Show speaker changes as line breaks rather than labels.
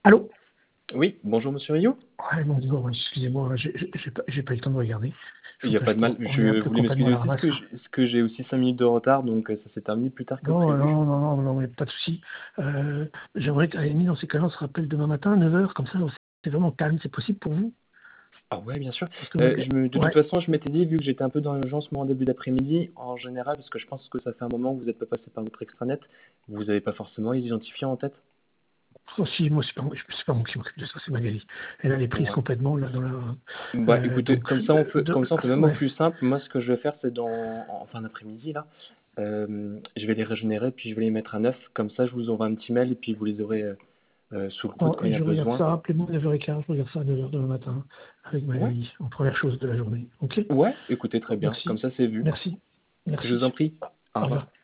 Allô?
Oui, bonjour Monsieur Rio.
Ouais, mon Dieu, ouais, excusez-moi, j'ai pas eu le temps de regarder. Je
Il
vous
n'y a pas
cache
de
pas,
mal.
on est un
Je
peu
voulais
complètement
m'excuser
à la
aussi
ramasse.
parce que j'ai aussi 5 minutes de retard, donc ça s'est terminé plus tard que
Non,
prévu.
non, non, non, non, non, mais pas de souci. J'aimerais qu'à la limite, dans ces cas-là, on se rappelle demain matin à 9 heures, comme ça, c'est vraiment calme, c'est possible pour vous?
Ah ouais, bien sûr.
Parce que
De toute
ouais,
façon, je m'étais dit, vu que j'étais un peu dans l'urgence moi en début d'après-midi, en général, parce que je pense que ça fait un moment que vous n'êtes pas passé par votre extranet, vous n'avez pas forcément les identifiants en tête.
aussi, moi, c'est pas moi qui m'occupe de ça, c'est Magali. Elle a les prises
Ouais.
complètement, là, dans la,
Bah écoutez,
donc,
comme ça on fait même au
ouais.
plus simple. Moi, ce que je vais faire, c'est en fin d'après-midi là, je vais les régénérer, puis je vais les mettre à neuf. Comme ça, je vous envoie un petit mail et puis vous les aurez sous le coude
Non,
quand
et
il y a
je regarde
besoin.
ça, appelez-moi à 9h15, je regarde ça à 9 heures demain matin, avec
Ouais.
Magali, en première chose de la journée. Ok?
Ouais, écoutez, très bien. Comme
Merci,
ça, c'est vu.
merci,
Je
merci.
vous en prie. Au
Au revoir.
revoir.